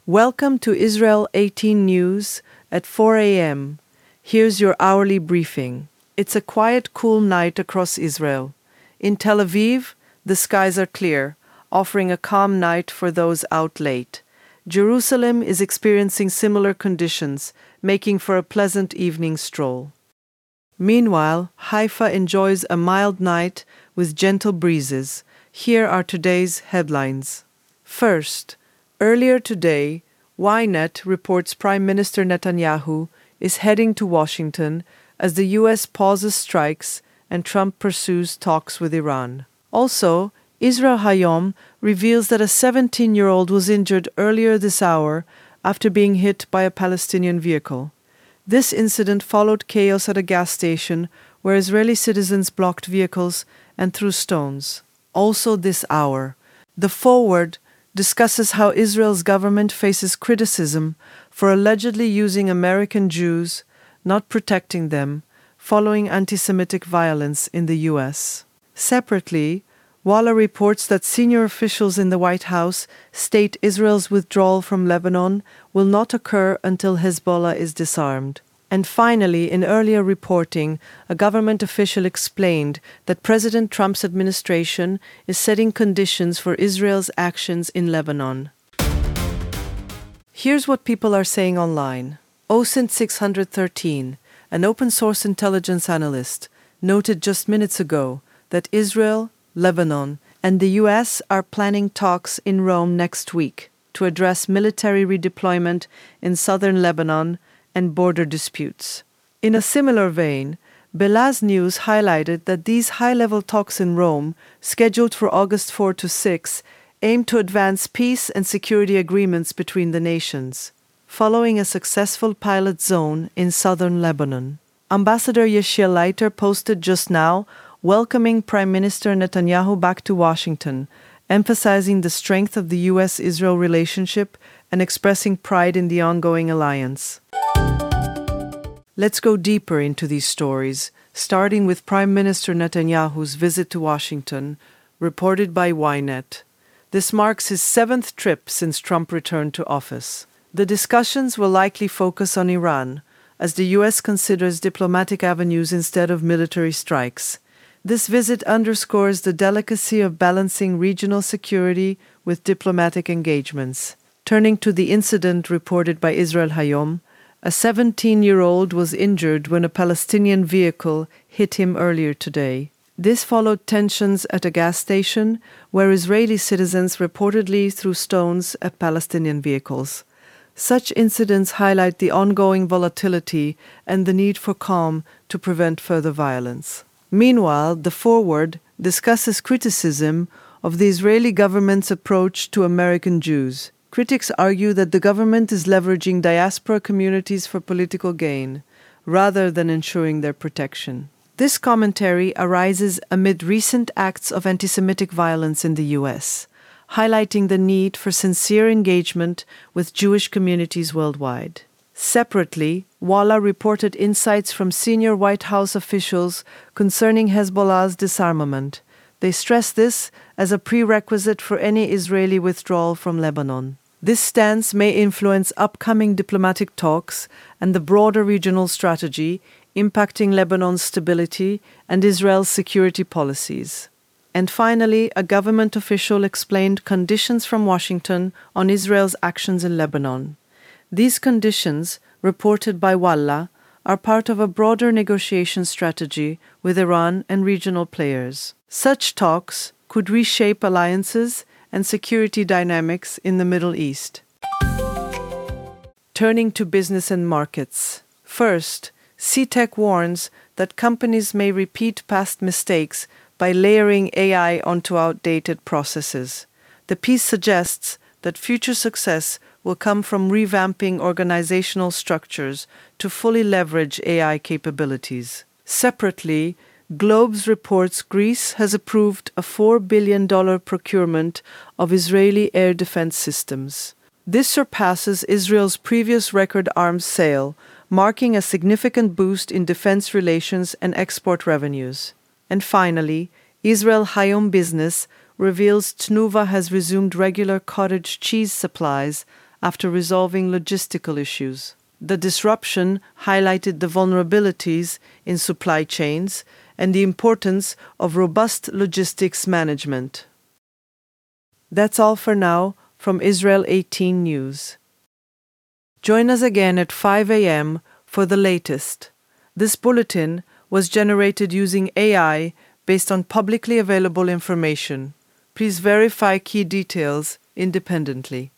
Welcome to Israel 18 News at 4 a.m. Here's your hourly briefing. It's a quiet, cool night across Israel. In Tel Aviv, the skies are clear, offering a calm night for those out late. Jerusalem is experiencing similar conditions, making for a pleasant evening stroll. Meanwhile, Haifa enjoys a mild night with gentle breezes. Here are today's headlines. First, earlier today, Ynet reports Prime Minister Netanyahu is heading to Washington as the U.S. pauses strikes and Trump pursues talks with Iran. Also, Israel Hayom reveals that a 17-year-old was injured earlier this hour after being hit by a Palestinian vehicle. This incident followed chaos at a gas station where Israeli citizens blocked vehicles and threw stones. Also this hour, The Forward discusses how Israel's government faces criticism for allegedly using American Jews, not protecting them, following anti-Semitic violence in the U.S. Separately, Walla reports that senior officials in the White House state Israel's withdrawal from Lebanon will not occur until Hezbollah is disarmed. And finally, in earlier reporting, a government official explained that President Trump's administration is setting conditions for Israel's actions in Lebanon. Here's what people are saying online. OSINT 613, an open-source intelligence analyst, noted just minutes ago that Israel, Lebanon, and the U.S. are planning talks in Rome next week to address military redeployment in southern Lebanon and border disputes. In a similar vein, Belaz News highlighted that these high-level talks in Rome, scheduled for August 4 to 6, aim to advance peace and security agreements between the nations, following a successful pilot zone in southern Lebanon. Ambassador Yeshiel Leiter posted just now, welcoming Prime Minister Netanyahu back to Washington, emphasizing the strength of the U.S.-Israel relationship and expressing pride in the ongoing alliance. Let's go deeper into these stories, starting with Prime Minister Netanyahu's visit to Washington, reported by Ynet. This marks his 7th trip since Trump returned to office. The discussions will likely focus on Iran, as the U.S. considers diplomatic avenues instead of military strikes. This visit underscores the delicacy of balancing regional security with diplomatic engagements. Turning to the incident reported by Israel Hayom, a 17-year-old was injured when a Palestinian vehicle hit him earlier today. This followed tensions at a gas station where Israeli citizens reportedly threw stones at Palestinian vehicles. Such incidents highlight the ongoing volatility and the need for calm to prevent further violence. Meanwhile, The Forward discusses criticism of the Israeli government's approach to American Jews. Critics argue that the government is leveraging diaspora communities for political gain, rather than ensuring their protection. This commentary arises amid recent acts of anti-Semitic violence in the U.S., highlighting the need for sincere engagement with Jewish communities worldwide. Separately, Walla reported insights from senior White House officials concerning Hezbollah's disarmament. They stress this as a prerequisite for any Israeli withdrawal from Lebanon. This stance may influence upcoming diplomatic talks and the broader regional strategy, impacting Lebanon's stability and Israel's security policies. And finally, a government official explained conditions from Washington on Israel's actions in Lebanon. These conditions, reported by Walla, are part of a broader negotiation strategy with Iran and regional players. Such talks could reshape alliances and security dynamics in the Middle East. Turning to business and markets. First, CTEC warns that companies may repeat past mistakes by layering AI onto outdated processes. The piece suggests that future success will come from revamping organizational structures to fully leverage AI capabilities. Separately, Globes reports Greece has approved a $4 billion procurement of Israeli air defense systems. This surpasses Israel's previous record arms sale, marking a significant boost in defense relations and export revenues. And finally, Israel Hayom Business reveals Tnuva has resumed regular cottage cheese supplies after resolving logistical issues. The disruption highlighted the vulnerabilities in supply chains and the importance of robust logistics management. That's all for now from Israel 18 News. Join us again at 5 a.m. for the latest. This bulletin was generated using AI based on publicly available information. Please verify key details independently.